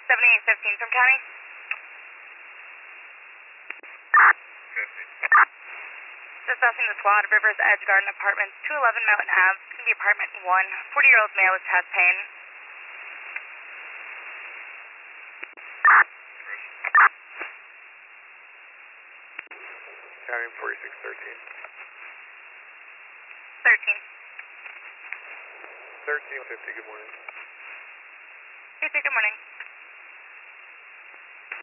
7815 from county. 50. Discussing the squad, Rivers Edge Garden Apartments, 211 Mountain Ave. It's going to be apartment 1. 40-year-old male with chest pain. County 4613. 13. 1350, good morning. Hey, good morning.